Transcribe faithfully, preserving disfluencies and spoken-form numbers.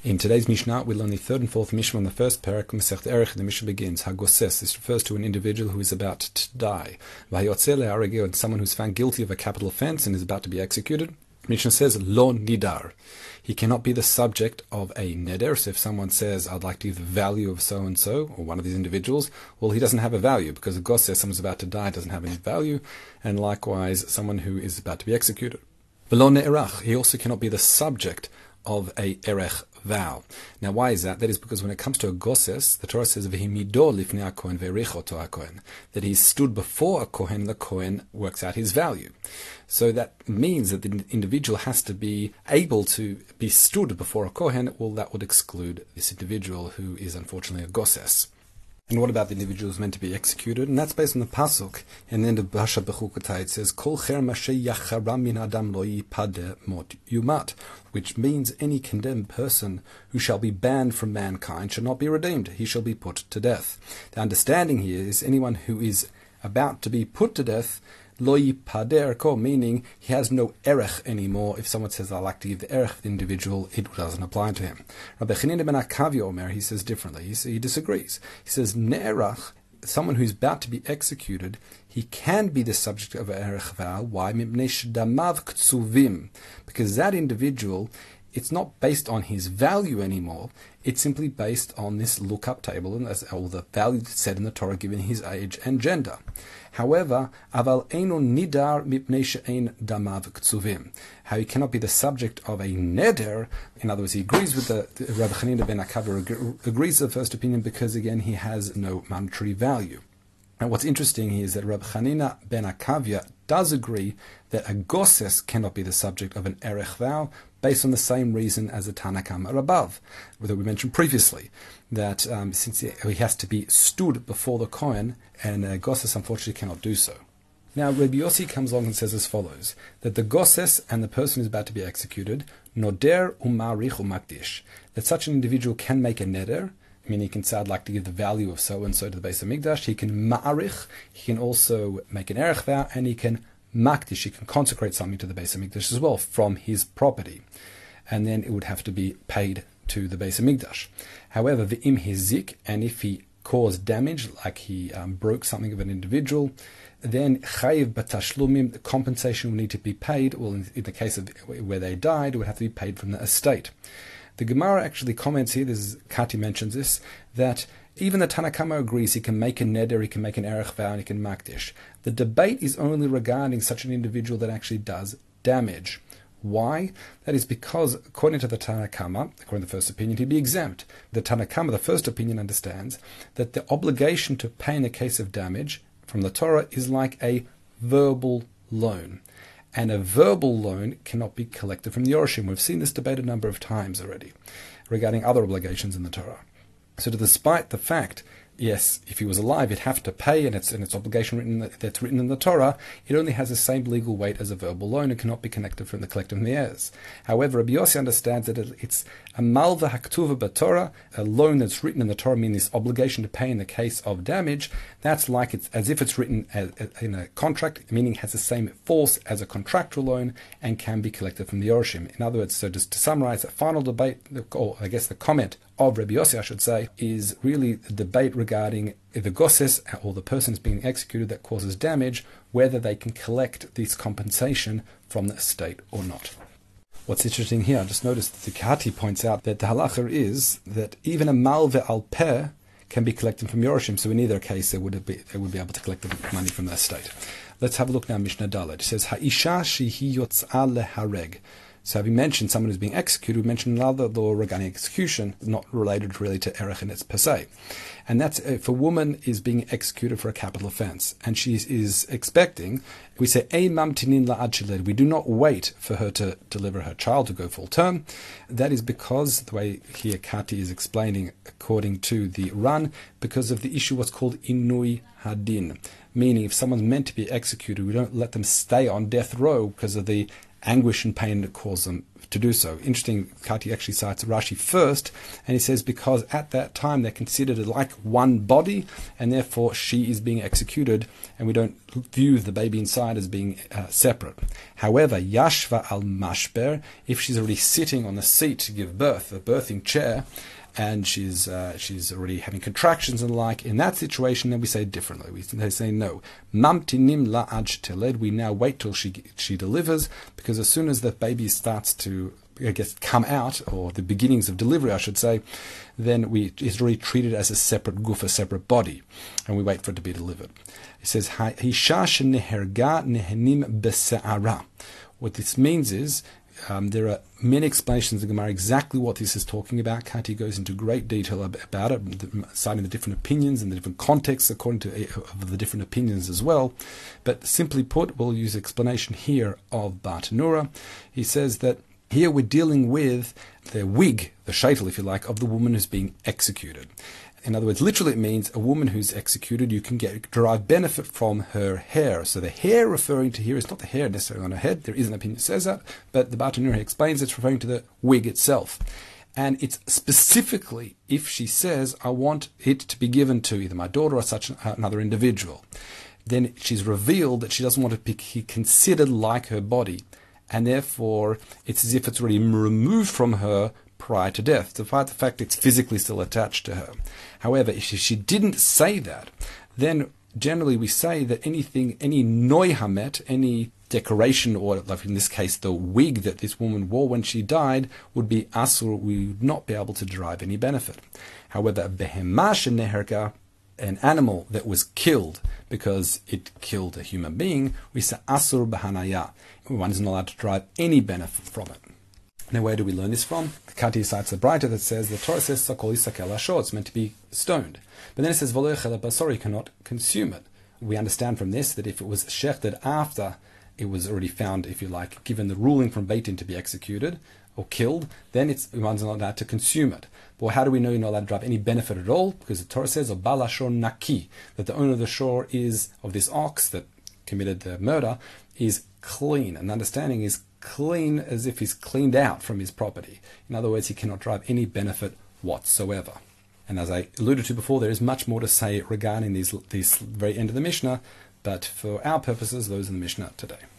In today's Mishnah, we learn the third and fourth Mishnah on the first parak, Masechet Erech. The Mishnah begins, Hagoses. This refers to an individual who is about to die. Vayotze le'aregeh, and someone who's found guilty of a capital offense and is about to be executed. Mishnah says, Lo nidar. He cannot be the subject of a neder. So if someone says, I'd like to give the value of so-and-so, or one of these individuals, well, he doesn't have a value, because a gosses, someone's about to die, doesn't have any value, and likewise, someone who is about to be executed. V'lo ne'erach. He also cannot be the subject of a erech vow. Now, why is that? That is because when it comes to a gosses, the Torah says v'himido lifnei hakohen ve'erichoto hakohen, that he stood before a kohen, the kohen works out his value. So that means that the individual has to be able to be stood before a kohen. Well, that would exclude this individual who is unfortunately a gosses. And what about the individual who's meant to be executed? And that's based on the pasuk. In the end of Basha Bechukotai, it says, Kol cher mashe yachara min adam lo yipade mot yumat, which means any condemned person who shall be banned from mankind shall not be redeemed. He shall be put to death. The understanding here is anyone who is about to be put to death, lo yipader ko, meaning he has no erech anymore. If someone says, I like to give the erech to the individual, it doesn't apply to him. Rabbi Chanina ben Akavya Omer, he says differently. He, he disagrees. He says, ne'erach, someone who's about to be executed, he can be the subject of an erech vow. Why? Mipnei shedamav ktsuvim. Because that individual, it's not based on his value anymore. It's simply based on this lookup table, and all the value set in the Torah given his age and gender. However, aval eino nidar mipnei she'ein damav ktsuvim. How he cannot be the subject of a neder. In other words, he agrees with the, the Rabbi Chanina ben Akavya agrees with the first opinion because again he has no monetary value. And what's interesting here is that Rabbi Chanina ben Akavya does agree that a gosses cannot be the subject of an erech vow, based on the same reason as the Tanna Kama above, that we mentioned previously, that um, since he, he has to be stood before the Kohen, and a gosses unfortunately cannot do so. Now Rabbi Yossi comes along and says as follows, that the gosses and the person who is about to be executed, noder umarich umakdish, that such an individual can make a neder, I mean, he can say, I'd like to give the value of so-and-so to the Beis HaMikdash. He can ma'arich, he can also make an erech vow, and he can makdish, he can consecrate something to the Beis HaMikdash as well from his property. And then it would have to be paid to the Beis HaMikdash. However, v'im hizik, and if he caused damage, like he um, broke something of an individual, then chayiv b'tashlumim, the compensation will need to be paid. Well, in, in the case of where they died, it would have to be paid from the estate. The Gemara actually comments here, this is, Kati mentions this, that even the Tanna Kama agrees he can make a neder, he can make an erech vow, and he can makdish. The debate is only regarding such an individual that actually does damage. Why? That is because, according to the Tanna Kama, according to the first opinion, he'd be exempt. The Tanna Kama, the first opinion, understands that the obligation to pay in the case of damage from the Torah is like a verbal loan. And a verbal loan cannot be collected from the Yorshim. We've seen this debate a number of times already regarding other obligations in the Torah. So despite the fact, yes, if he was alive, he'd have to pay, and it's, and it's obligation written that's written in the Torah, it only has the same legal weight as a verbal loan and cannot be connected from the collective from the heirs. However, Rabbi Yossi understands that it's a malva haktuva b'Torah, a loan that's written in the Torah, meaning this obligation to pay in the case of damage. That's like it's as if it's written as, as, in a contract, meaning it has the same force as a contractual loan and can be collected from the Yorshim. In other words, so just to summarize, the final debate, or I guess the comment of Rabbi Yossi, I should say, is really the debate regarding the gosses, or the person is being executed that causes damage, whether they can collect this compensation from the estate or not. What's interesting here, I just noticed that the Kati points out that the halacha is that even a malve al peh can be collected from Yorshim, so in either case they would be they would be able to collect the money from the estate. Let's have a look now, Mishnah Dalet. It says, Ha'isha shehi yotz'a lehareg. So having mentioned someone who's being executed, we mentioned another law regarding execution, not related really to erech and its per se. And that's if a woman is being executed for a capital offense, and she is expecting, we say, Ein mamtinin la'ad shiled. We do not wait for her to deliver her child to go full term. That is because, the way here Kati is explaining, according to the Ran, because of the issue what's called inui hadin. Meaning, if someone's meant to be executed, we don't let them stay on death row because of the anguish and pain that cause them to do so. Interesting, Kati actually cites Rashi first, and he says because at that time they're considered like one body, and therefore she is being executed, and we don't view the baby inside as being uh, separate. However, Yashva al Mashber, if she's already sitting on the seat to give birth, the birthing chair, and she's uh, she's already having contractions and the like, in that situation, then we say differently. We they say no. Mamtinim la ad teled. We now wait till she she delivers, because as soon as the baby starts to, I guess, come out, or the beginnings of delivery, I should say, then we it's already treated as a separate guf, a separate body, and we wait for it to be delivered. It says Hisha sheneherga nehenim bese'ara. What this means is, Um, there are many explanations in the Gemara exactly what this is talking about. Kati goes into great detail about it, citing the different opinions and the different contexts according to of the different opinions as well. But simply put, we'll use explanation here of Bartenura. He says that here we're dealing with the wig, the shaitel, if you like, of the woman who's being executed. In other words, literally it means a woman who's executed, you can get derive benefit from her hair. So the hair referring to here is not the hair necessarily on her head. There is an opinion that says that, but the Bartenura explains it's referring to the wig itself. And it's specifically if she says, I want it to be given to either my daughter or such another individual. Then she's revealed that she doesn't want to be considered like her body. And therefore, it's as if it's already removed from her prior to death, despite the fact it's physically still attached to her. However, if she didn't say that, then generally we say that anything, any noihamet, any decoration, or like in this case the wig that this woman wore when she died, would be asur. We would not be able to derive any benefit. However, behemah sheneherga, an animal that was killed because it killed a human being, we say asur b'hanaya. One is not allowed to derive any benefit from it. Now, where do we learn this from? Kati cites a Braita that says the Torah says sakol yisakel asho, it's meant to be stoned. But then it says v'lo yechel basar, you cannot consume it. We understand from this that if it was shechted after it was already found, if you like, given the ruling from Beit Din to be executed or killed, then it's one's not allowed to consume it. But how do we know you're not allowed to derive any benefit at all? Because the Torah says, "Bal hashor naki," that the owner of the shore is of this ox that committed the murder is clean. And the understanding is clean as if he's cleaned out from his property. In other words, he cannot derive any benefit whatsoever. And as I alluded to before, there is much more to say regarding these, these very end of the Mishnah, but for our purposes, those in the Mishnah today.